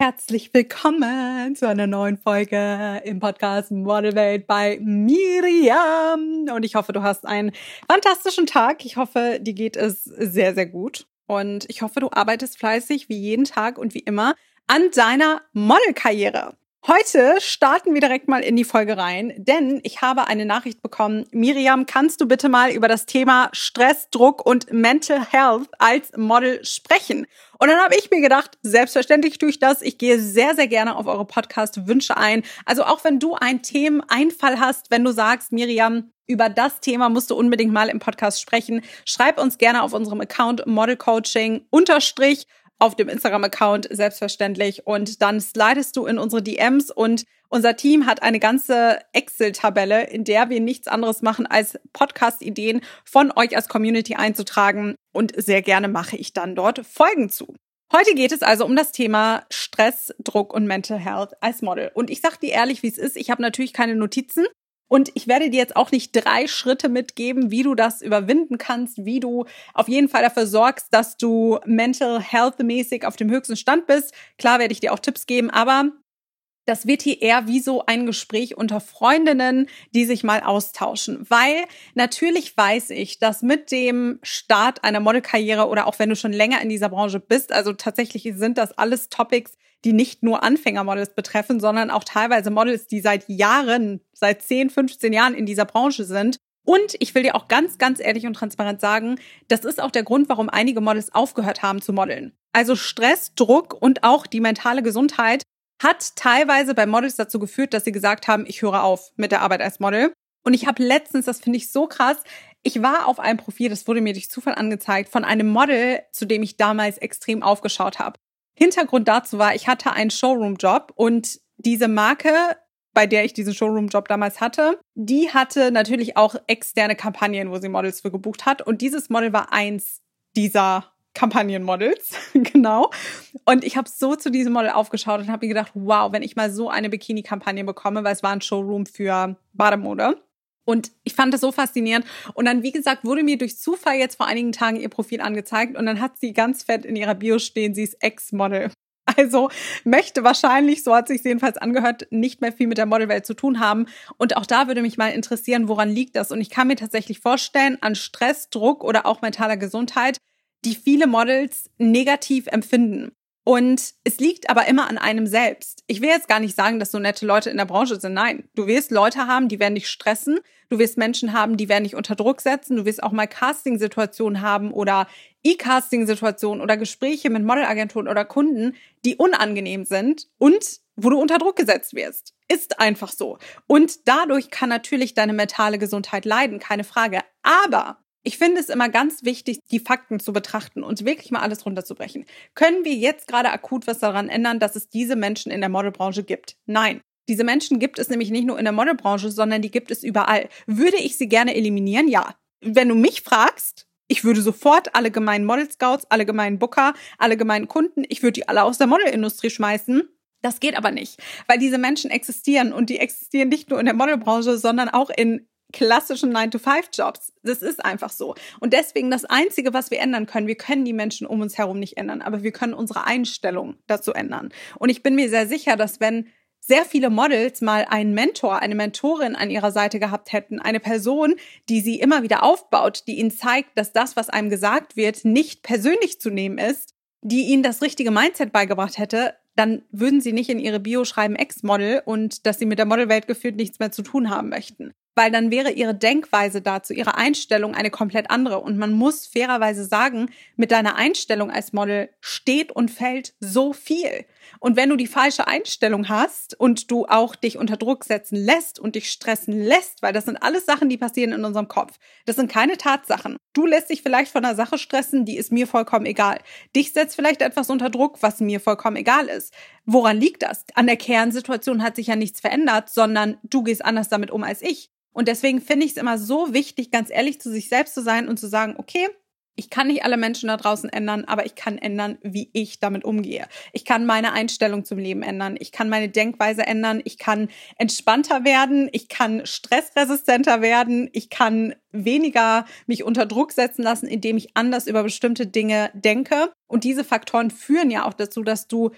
herzlich willkommen zu einer neuen Folge im Podcast Modelwelt bei Miriam. Und ich hoffe, du hast einen fantastischen Tag. Ich hoffe, dir geht es sehr, sehr gut. Und ich hoffe, du arbeitest fleißig wie jeden Tag und wie immer an deiner Modelkarriere. Heute starten wir direkt mal in die Folge rein, denn ich habe eine Nachricht bekommen. Miriam, kannst du bitte mal über das Thema Stress, Druck und Mental Health als Model sprechen? Und dann habe ich mir gedacht, selbstverständlich tue ich das. Ich gehe sehr, sehr gerne auf eure Podcast-Wünsche ein. Also auch wenn du einen Themeneinfall hast, wenn du sagst, Miriam, über das Thema musst du unbedingt mal im Podcast sprechen, schreib uns gerne auf unserem Account Modelcoaching_ auf dem Instagram-Account selbstverständlich und dann slidest du in unsere DMs und unser Team hat eine ganze Excel-Tabelle, in der wir nichts anderes machen, als Podcast-Ideen von euch als Community einzutragen und sehr gerne mache ich dann dort Folgen zu. Heute geht es also um das Thema Stress, Druck und Mental Health als Model. Und ich sage dir ehrlich, wie es ist, ich habe natürlich keine Notizen. Und ich werde dir jetzt auch nicht 3 Schritte mitgeben, wie du das überwinden kannst, wie du auf jeden Fall dafür sorgst, dass du mental health-mäßig auf dem höchsten Stand bist. Klar werde ich dir auch Tipps geben, aber das wird hier eher wie so ein Gespräch unter Freundinnen, die sich mal austauschen. Weil natürlich weiß ich, dass mit dem Start einer Modelkarriere oder auch wenn du schon länger in dieser Branche bist, also tatsächlich sind das alles Topics, die nicht nur Anfängermodels betreffen, sondern auch teilweise Models, die seit Jahren, seit 10, 15 Jahren in dieser Branche sind. Und ich will dir auch ganz, ganz ehrlich und transparent sagen, das ist auch der Grund, warum einige Models aufgehört haben zu modeln. Also Stress, Druck und auch die mentale Gesundheit hat teilweise bei Models dazu geführt, dass sie gesagt haben, ich höre auf mit der Arbeit als Model. Und ich habe letztens, das finde ich so krass, ich war auf einem Profil, das wurde mir durch Zufall angezeigt, von einem Model, zu dem ich damals extrem aufgeschaut habe. Hintergrund dazu war, ich hatte einen Showroom-Job und diese Marke, bei der ich diesen Showroom-Job damals hatte, die hatte natürlich auch externe Kampagnen, wo sie Models für gebucht hat. Und dieses Model war eins dieser Kampagnenmodels, genau. Und ich habe so zu diesem Model aufgeschaut und habe mir gedacht, wow, wenn ich mal so eine Bikini-Kampagne bekomme, weil es war ein Showroom für Bademode. Und ich fand das so faszinierend. Und dann, wie gesagt, wurde mir durch Zufall jetzt vor einigen Tagen ihr Profil angezeigt. Und dann hat sie ganz fett in ihrer Bio stehen, sie ist Ex-Model. Also möchte wahrscheinlich, so hat sich jedenfalls angehört, nicht mehr viel mit der Modelwelt zu tun haben. Und auch da würde mich mal interessieren, woran liegt das? Und ich kann mir tatsächlich vorstellen, an Stress, Druck oder auch mentaler Gesundheit, die viele Models negativ empfinden. Und es liegt aber immer an einem selbst. Ich will jetzt gar nicht sagen, dass so nette Leute in der Branche sind. Nein, du wirst Leute haben, die werden dich stressen. Du wirst Menschen haben, die werden dich unter Druck setzen. Du wirst auch mal Casting-Situationen haben oder E-Casting-Situationen oder Gespräche mit Modelagenturen oder Kunden, die unangenehm sind und wo du unter Druck gesetzt wirst. Ist einfach so. Und dadurch kann natürlich deine mentale Gesundheit leiden, keine Frage. Aber ich finde es immer ganz wichtig, die Fakten zu betrachten und wirklich mal alles runterzubrechen. Können wir jetzt gerade akut was daran ändern, dass es diese Menschen in der Modelbranche gibt? Nein. Diese Menschen gibt es nämlich nicht nur in der Modelbranche, sondern die gibt es überall. Würde ich sie gerne eliminieren? Ja. Wenn du mich fragst, ich würde sofort alle gemeinen Model-Scouts, alle gemeinen Booker, alle gemeinen Kunden, ich würde die alle aus der Modelindustrie schmeißen. Das geht aber nicht, weil diese Menschen existieren und die existieren nicht nur in der Modelbranche, sondern auch in klassischen 9-to-5-Jobs. Das ist einfach so. Und deswegen das Einzige, was wir ändern können, wir können die Menschen um uns herum nicht ändern, aber wir können unsere Einstellung dazu ändern. Und ich bin mir sehr sicher, dass wenn sehr viele Models mal einen Mentor, eine Mentorin an ihrer Seite gehabt hätten, eine Person, die sie immer wieder aufbaut, die ihnen zeigt, dass das, was einem gesagt wird, nicht persönlich zu nehmen ist, die ihnen das richtige Mindset beigebracht hätte, dann würden sie nicht in ihre Bio schreiben Ex-Model und dass sie mit der Modelwelt gefühlt nichts mehr zu tun haben möchten. Weil dann wäre ihre Denkweise dazu, ihre Einstellung eine komplett andere. Und man muss fairerweise sagen, mit deiner Einstellung als Model steht und fällt so viel. Und wenn du die falsche Einstellung hast und du auch dich unter Druck setzen lässt und dich stressen lässt, weil das sind alles Sachen, die passieren in unserem Kopf. Das sind keine Tatsachen. Du lässt dich vielleicht von einer Sache stressen, die ist mir vollkommen egal. Dich setzt vielleicht etwas unter Druck, was mir vollkommen egal ist. Woran liegt das? An der Kernsituation hat sich ja nichts verändert, sondern du gehst anders damit um als ich. Und deswegen finde ich es immer so wichtig, ganz ehrlich zu sich selbst zu sein und zu sagen, okay, ich kann nicht alle Menschen da draußen ändern, aber ich kann ändern, wie ich damit umgehe. Ich kann meine Einstellung zum Leben ändern. Ich kann meine Denkweise ändern. Ich kann entspannter werden. Ich kann stressresistenter werden. Ich kann weniger mich unter Druck setzen lassen, indem ich anders über bestimmte Dinge denke. Und diese Faktoren führen ja auch dazu, dass du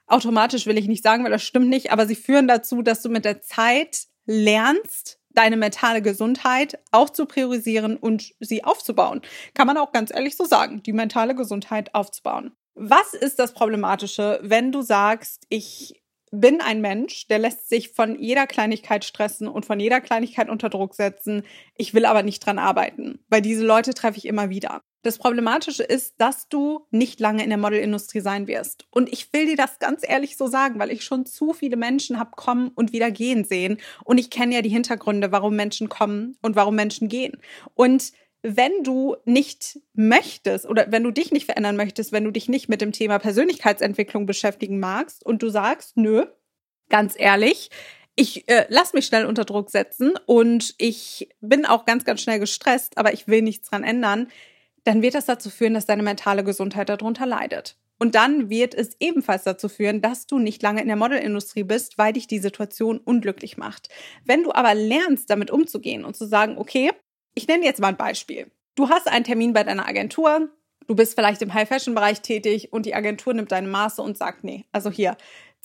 automatisch will ich nicht sagen, weil das stimmt nicht, aber sie führen dazu, dass du mit der Zeit lernst, deine mentale Gesundheit auch zu priorisieren und sie aufzubauen. Kann man auch ganz ehrlich so sagen, die mentale Gesundheit aufzubauen. Was ist das Problematische, wenn du sagst, ich bin ein Mensch, der lässt sich von jeder Kleinigkeit stressen und von jeder Kleinigkeit unter Druck setzen. Ich will aber nicht dran arbeiten, weil diese Leute treffe ich immer wieder. Das Problematische ist, dass du nicht lange in der Modelindustrie sein wirst. Und ich will dir das ganz ehrlich so sagen, weil ich schon zu viele Menschen habe kommen und wieder gehen sehen. Und ich kenne ja die Hintergründe, warum Menschen kommen und warum Menschen gehen. Und wenn du nicht möchtest oder wenn du dich nicht verändern möchtest, wenn du dich nicht mit dem Thema Persönlichkeitsentwicklung beschäftigen magst und du sagst, nö, ganz ehrlich, ich lass mich schnell unter Druck setzen und ich bin auch ganz, ganz schnell gestresst, aber ich will nichts dran ändern, dann wird das dazu führen, dass deine mentale Gesundheit darunter leidet. Und dann wird es ebenfalls dazu führen, dass du nicht lange in der Modelindustrie bist, weil dich die Situation unglücklich macht. Wenn du aber lernst, damit umzugehen und zu sagen, okay, ich nenne jetzt mal ein Beispiel. Du hast einen Termin bei deiner Agentur, du bist vielleicht im High-Fashion-Bereich tätig und die Agentur nimmt deine Maße und sagt, nee, also hier,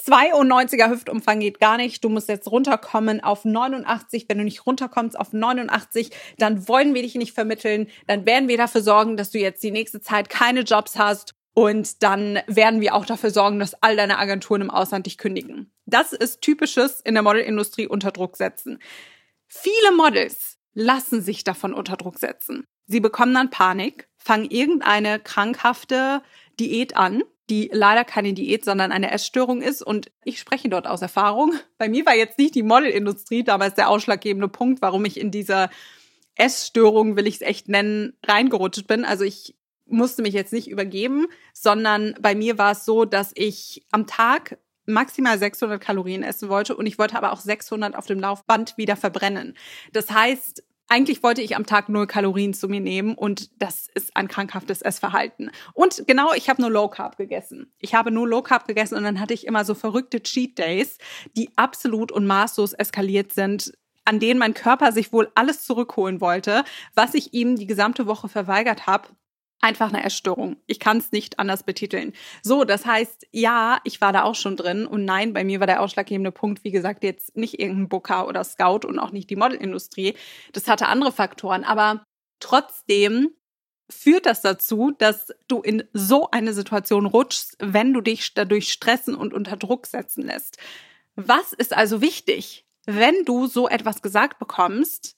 92er Hüftumfang geht gar nicht, du musst jetzt runterkommen auf 89. Wenn du nicht runterkommst auf 89, dann wollen wir dich nicht vermitteln, dann werden wir dafür sorgen, dass du jetzt die nächste Zeit keine Jobs hast und dann werden wir auch dafür sorgen, dass all deine Agenturen im Ausland dich kündigen. Das ist typisches in der Modelindustrie unter Druck setzen. Viele Models lassen sich davon unter Druck setzen. Sie bekommen dann Panik, fangen irgendeine krankhafte Diät an, die leider keine Diät, sondern eine Essstörung ist. Und ich spreche dort aus Erfahrung. Bei mir war jetzt nicht die Modelindustrie damals der ausschlaggebende Punkt, warum ich in diese Essstörung, will ich es echt nennen, reingerutscht bin. Also ich musste mich jetzt nicht übergeben, sondern bei mir war es so, dass ich am Tag maximal 600 Kalorien essen wollte und ich wollte aber auch 600 auf dem Laufband wieder verbrennen. Das heißt, eigentlich wollte ich am Tag 0 Kalorien zu mir nehmen und das ist ein krankhaftes Essverhalten. Und genau, ich habe nur Low Carb gegessen. Ich habe nur Low Carb gegessen und dann hatte ich immer so verrückte Cheat Days, die absolut und maßlos eskaliert sind, an denen mein Körper sich wohl alles zurückholen wollte, was ich ihm die gesamte Woche verweigert habe. Einfach eine Essstörung. Ich kann es nicht anders betiteln. So, das heißt, ja, ich war da auch schon drin und nein, bei mir war der ausschlaggebende Punkt, wie gesagt, jetzt nicht irgendein Booker oder Scout und auch nicht die Modelindustrie. Das hatte andere Faktoren, aber trotzdem führt das dazu, dass du in so eine Situation rutschst, wenn du dich dadurch stressen und unter Druck setzen lässt. Was ist also wichtig? Wenn du so etwas gesagt bekommst,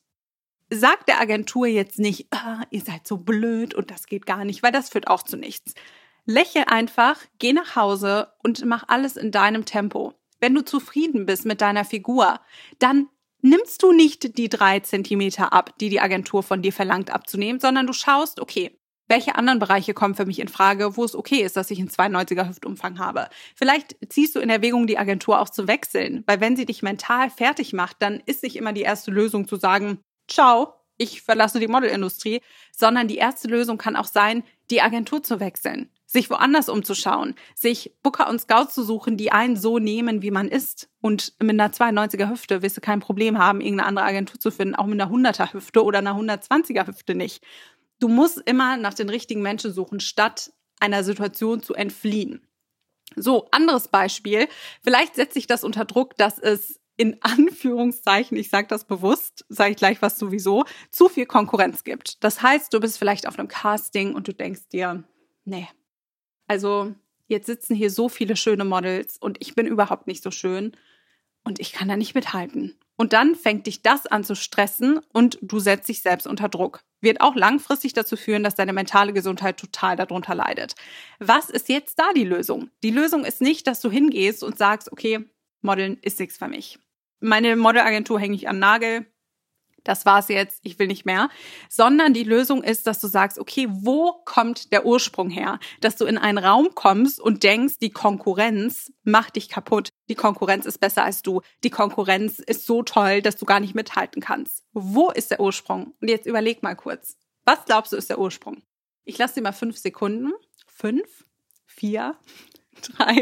sag der Agentur jetzt nicht, ihr seid so blöd und das geht gar nicht, weil das führt auch zu nichts. Lächel einfach, geh nach Hause und mach alles in deinem Tempo. Wenn du zufrieden bist mit deiner Figur, dann nimmst du nicht die 3 Zentimeter ab, die die Agentur von dir verlangt abzunehmen, sondern du schaust, okay, welche anderen Bereiche kommen für mich in Frage, wo es okay ist, dass ich einen 92er Hüftumfang habe. Vielleicht ziehst du in Erwägung, die Agentur auch zu wechseln, weil wenn sie dich mental fertig macht, dann ist nicht immer die erste Lösung zu sagen, ciao, ich verlasse die Modelindustrie, sondern die erste Lösung kann auch sein, die Agentur zu wechseln, sich woanders umzuschauen, sich Booker und Scouts zu suchen, die einen so nehmen, wie man ist. Und mit einer 92er Hüfte wirst du kein Problem haben, irgendeine andere Agentur zu finden, auch mit einer 100er Hüfte oder einer 120er Hüfte nicht. Du musst immer nach den richtigen Menschen suchen, statt einer Situation zu entfliehen. So, anderes Beispiel. Vielleicht setzt sich das unter Druck, dass es in Anführungszeichen, ich sage das bewusst, sage ich gleich was sowieso, zu viel Konkurrenz gibt. Das heißt, du bist vielleicht auf einem Casting und du denkst dir, nee, also jetzt sitzen hier so viele schöne Models und ich bin überhaupt nicht so schön und ich kann da nicht mithalten. Und dann fängt dich das an zu stressen und du setzt dich selbst unter Druck. Wird auch langfristig dazu führen, dass deine mentale Gesundheit total darunter leidet. Was ist jetzt da die Lösung? Die Lösung ist nicht, dass du hingehst und sagst, okay, Modeln ist nichts für mich. Meine Modelagentur hänge ich an den Nagel, das war's jetzt, ich will nicht mehr. Sondern die Lösung ist, dass du sagst, okay, wo kommt der Ursprung her? Dass du in einen Raum kommst und denkst, die Konkurrenz macht dich kaputt. Die Konkurrenz ist besser als du. Die Konkurrenz ist so toll, dass du gar nicht mithalten kannst. Wo ist der Ursprung? Und jetzt überleg mal kurz. Was glaubst du ist der Ursprung? Ich lasse dir mal 5 Sekunden. 5, 4, 3,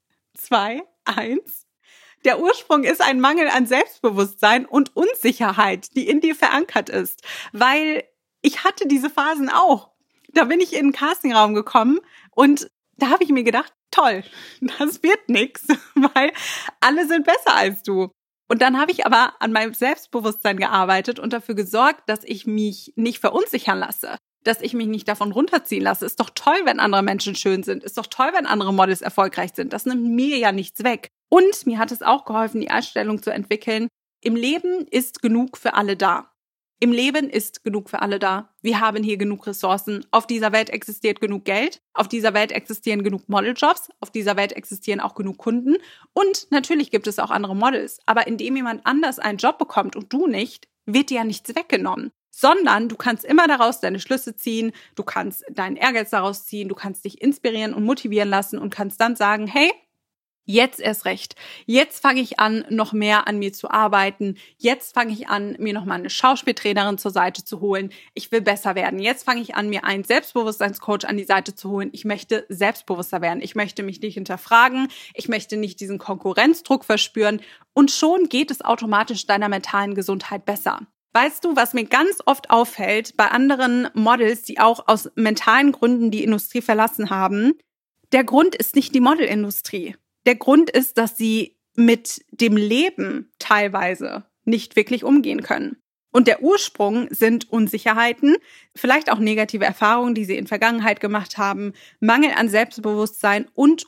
2, 1. Der Ursprung ist ein Mangel an Selbstbewusstsein und Unsicherheit, die in dir verankert ist. Weil ich hatte diese Phasen auch. Da bin ich in einen Castingraum gekommen und da habe ich mir gedacht, toll, das wird nix, weil alle sind besser als du. Und dann habe ich aber an meinem Selbstbewusstsein gearbeitet und dafür gesorgt, dass ich mich nicht verunsichern lasse, dass ich mich nicht davon runterziehen lasse. Ist doch toll, wenn andere Menschen schön sind. Ist doch toll, wenn andere Models erfolgreich sind. Das nimmt mir ja nichts weg. Und mir hat es auch geholfen, die Einstellung zu entwickeln. Im Leben ist genug für alle da. Im Leben ist genug für alle da. Wir haben hier genug Ressourcen. Auf dieser Welt existiert genug Geld. Auf dieser Welt existieren genug Modeljobs. Auf dieser Welt existieren auch genug Kunden. Und natürlich gibt es auch andere Models. Aber indem jemand anders einen Job bekommt und du nicht, wird dir ja nichts weggenommen. Sondern du kannst immer daraus deine Schlüsse ziehen. Du kannst deinen Ehrgeiz daraus ziehen. Du kannst dich inspirieren und motivieren lassen und kannst dann sagen, hey, jetzt erst recht. Jetzt fange ich an, noch mehr an mir zu arbeiten. Jetzt fange ich an, mir noch mal eine Schauspieltrainerin zur Seite zu holen. Ich will besser werden. Jetzt fange ich an, mir einen Selbstbewusstseinscoach an die Seite zu holen. Ich möchte selbstbewusster werden. Ich möchte mich nicht hinterfragen. Ich möchte nicht diesen Konkurrenzdruck verspüren. Und schon geht es automatisch deiner mentalen Gesundheit besser. Weißt du, was mir ganz oft auffällt bei anderen Models, die auch aus mentalen Gründen die Industrie verlassen haben? Der Grund ist nicht die Modelindustrie. Der Grund ist, dass sie mit dem Leben teilweise nicht wirklich umgehen können. Und der Ursprung sind Unsicherheiten, vielleicht auch negative Erfahrungen, die sie in Vergangenheit gemacht haben, Mangel an Selbstbewusstsein und.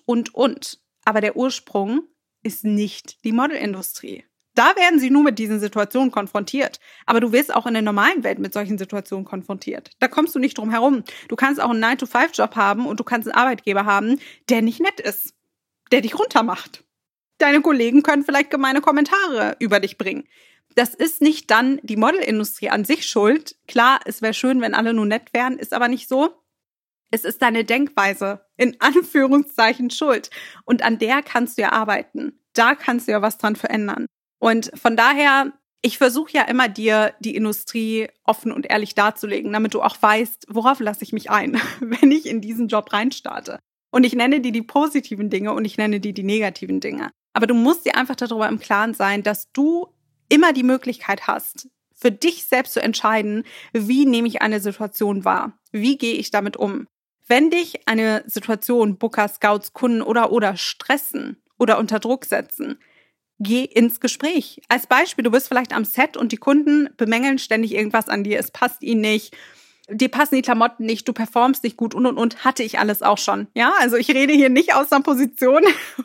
Aber der Ursprung ist nicht die Modelindustrie. Da werden sie nur mit diesen Situationen konfrontiert. Aber du wirst auch in der normalen Welt mit solchen Situationen konfrontiert. Da kommst du nicht drum herum. Du kannst auch einen 9-to-5-Job haben und du kannst einen Arbeitgeber haben, der nicht nett ist, der dich runtermacht. Deine Kollegen können vielleicht gemeine Kommentare über dich bringen. Das ist nicht dann die Modelindustrie an sich schuld. Klar, es wäre schön, wenn alle nur nett wären, ist aber nicht so. Es ist deine Denkweise, in Anführungszeichen, schuld. Und an der kannst du ja arbeiten. Da kannst du ja was dran verändern. Und von daher, ich versuche ja immer, dir die Industrie offen und ehrlich darzulegen, damit du auch weißt, worauf lasse ich mich ein, wenn ich in diesen Job reinstarte. Und ich nenne dir die positiven Dinge und ich nenne dir die negativen Dinge. Aber du musst dir einfach darüber im Klaren sein, dass du immer die Möglichkeit hast, für dich selbst zu entscheiden, wie nehme ich eine Situation wahr? Wie gehe ich damit um? Wenn dich eine Situation, Booker, Scouts, Kunden oder stressen oder unter Druck setzen, geh ins Gespräch. Als Beispiel, du bist vielleicht am Set und die Kunden bemängeln ständig irgendwas an dir. Es passt ihnen nicht. Dir passen die Klamotten nicht, du performst nicht gut und. Hatte ich alles auch schon. Ja, also ich rede hier nicht aus einer Position,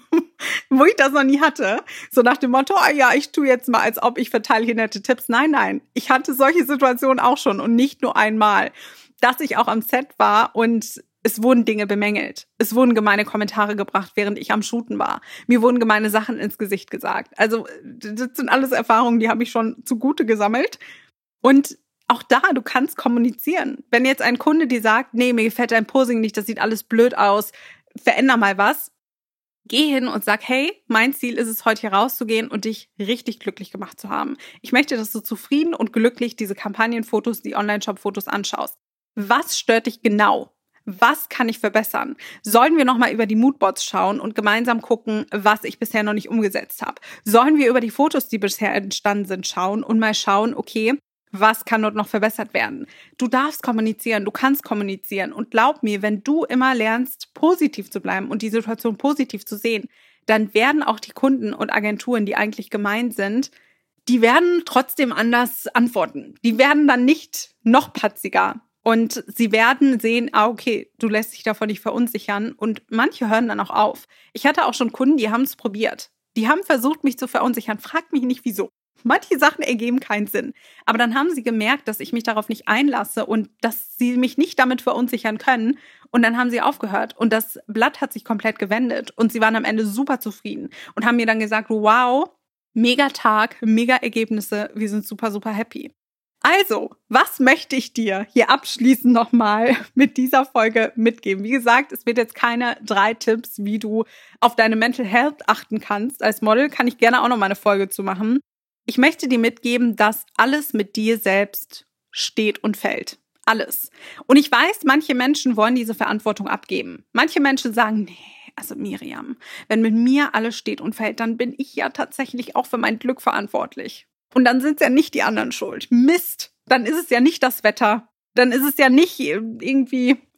wo ich das noch nie hatte. So nach dem Motto, oh ja, ich tue jetzt mal, als ob ich verteile hier nette Tipps. Nein. Ich hatte solche Situationen auch schon und nicht nur einmal. Dass ich auch am Set war und es wurden Dinge bemängelt. Es wurden gemeine Kommentare gebracht, während ich am Shooten war. Mir wurden gemeine Sachen ins Gesicht gesagt. Also das sind alles Erfahrungen, die habe ich schon zugute gesammelt. Und auch da, du kannst kommunizieren. Wenn jetzt ein Kunde dir sagt, nee, mir gefällt dein Posing nicht, das sieht alles blöd aus, veränder mal was. Geh hin und sag, hey, mein Ziel ist es, heute hier rauszugehen und dich richtig glücklich gemacht zu haben. Ich möchte, dass du zufrieden und glücklich diese Kampagnenfotos, die Online-Shop-Fotos anschaust. Was stört dich genau? Was kann ich verbessern? Sollen wir nochmal über die Moodboards schauen und gemeinsam gucken, was ich bisher noch nicht umgesetzt habe? Sollen wir über die Fotos, die bisher entstanden sind, schauen und mal schauen, okay, was kann dort noch verbessert werden? Du darfst kommunizieren, du kannst kommunizieren. Und glaub mir, wenn du immer lernst, positiv zu bleiben und die Situation positiv zu sehen, dann werden auch die Kunden und Agenturen, die eigentlich gemein sind, die werden trotzdem anders antworten. Die werden dann nicht noch patziger. Und sie werden sehen, okay, du lässt dich davon nicht verunsichern. Und manche hören dann auch auf. Ich hatte auch schon Kunden, die haben es probiert. Die haben versucht, mich zu verunsichern. Frag mich nicht, wieso. Manche Sachen ergeben keinen Sinn. Aber dann haben sie gemerkt, dass ich mich darauf nicht einlasse und dass sie mich nicht damit verunsichern können. Und dann haben sie aufgehört. Und das Blatt hat sich komplett gewendet. Und sie waren am Ende super zufrieden und haben mir dann gesagt, wow, mega Tag, mega Ergebnisse. Wir sind super, super happy. Also, was möchte ich dir hier abschließend nochmal mit dieser Folge mitgeben? Wie gesagt, es wird jetzt keine 3 Tipps, wie du auf deine Mental Health achten kannst. Als Model kann ich gerne auch noch mal eine Folge zu machen. Ich möchte dir mitgeben, dass alles mit dir selbst steht und fällt. Alles. Und ich weiß, manche Menschen wollen diese Verantwortung abgeben. Manche Menschen sagen, nee, also Miriam, wenn mit mir alles steht und fällt, dann bin ich ja tatsächlich auch für mein Glück verantwortlich. Und dann sind es ja nicht die anderen schuld. Mist, dann ist es ja nicht das Wetter. Dann ist es ja nicht irgendwie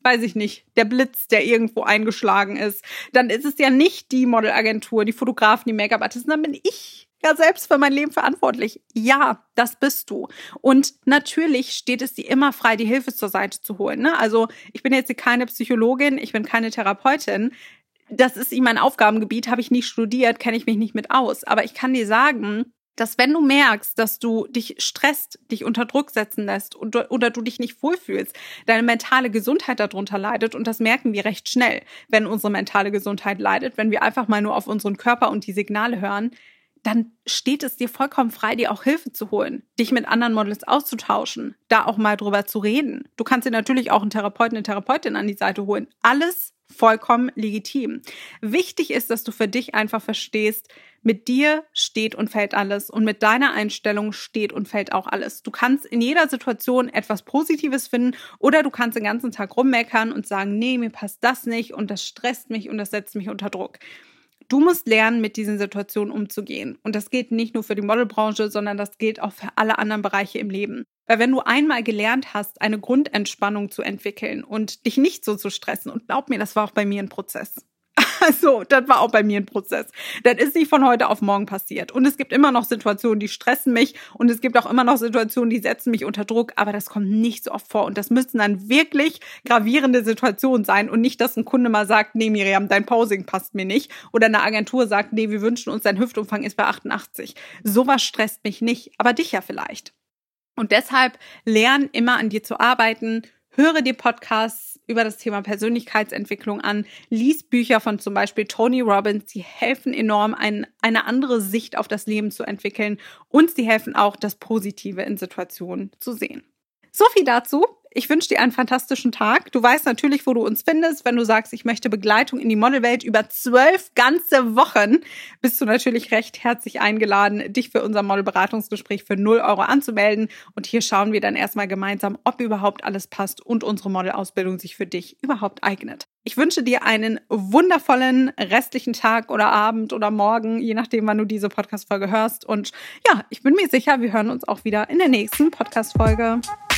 weiß ich nicht, der Blitz, der irgendwo eingeschlagen ist, dann ist es ja nicht die Modelagentur, die Fotografen, die Make-up-Artisten, dann bin ich ja selbst für mein Leben verantwortlich. Ja, das bist du. Und natürlich steht es dir immer frei, die Hilfe zur Seite zu holen. Ne? Also ich bin jetzt keine Psychologin, ich bin keine Therapeutin. Das ist mein Aufgabengebiet, habe ich nicht studiert, kenne ich mich nicht mit aus. Aber ich kann dir sagen, dass wenn du merkst, dass du dich stresst, dich unter Druck setzen lässt oder du dich nicht wohlfühlst, deine mentale Gesundheit darunter leidet, und das merken wir recht schnell, wenn unsere mentale Gesundheit leidet, wenn wir einfach mal nur auf unseren Körper und die Signale hören, dann steht es dir vollkommen frei, dir auch Hilfe zu holen, dich mit anderen Models auszutauschen, da auch mal drüber zu reden. Du kannst dir natürlich auch einen Therapeuten, eine Therapeutin an die Seite holen. Alles vollkommen legitim. Wichtig ist, dass du für dich einfach verstehst, mit dir steht und fällt alles und mit deiner Einstellung steht und fällt auch alles. Du kannst in jeder Situation etwas Positives finden oder du kannst den ganzen Tag rummeckern und sagen, nee, mir passt das nicht und das stresst mich und das setzt mich unter Druck. Du musst lernen, mit diesen Situationen umzugehen. Und das gilt nicht nur für die Modelbranche, sondern das gilt auch für alle anderen Bereiche im Leben. Weil wenn du einmal gelernt hast, eine Grundentspannung zu entwickeln und dich nicht so zu stressen, und glaub mir, das war auch bei mir ein Prozess. Also, das war auch bei mir ein Prozess. Das ist nicht von heute auf morgen passiert. Und es gibt immer noch Situationen, die stressen mich. Und es gibt auch immer noch Situationen, die setzen mich unter Druck. Aber das kommt nicht so oft vor. Und das müssen dann wirklich gravierende Situationen sein. Und nicht, dass ein Kunde mal sagt, nee, Miriam, dein Posing passt mir nicht. Oder eine Agentur sagt, nee, wir wünschen uns, dein Hüftumfang ist bei 88. Sowas stresst mich nicht. Aber dich ja vielleicht. Und deshalb lern immer an dir zu arbeiten. Höre dir Podcasts über das Thema Persönlichkeitsentwicklung an, lies Bücher von zum Beispiel Tony Robbins, die helfen enorm, eine andere Sicht auf das Leben zu entwickeln, und sie helfen auch, das Positive in Situationen zu sehen. So viel dazu. Ich wünsche dir einen fantastischen Tag. Du weißt natürlich, wo du uns findest. Wenn du sagst, ich möchte Begleitung in die Modelwelt über 12 ganze Wochen, bist du natürlich recht herzlich eingeladen, dich für unser Modelberatungsgespräch für 0 € anzumelden. Und hier schauen wir dann erstmal gemeinsam, ob überhaupt alles passt und unsere Modelausbildung sich für dich überhaupt eignet. Ich wünsche dir einen wundervollen restlichen Tag oder Abend oder Morgen, je nachdem, wann du diese Podcast-Folge hörst. Und ja, ich bin mir sicher, wir hören uns auch wieder in der nächsten Podcast-Folge.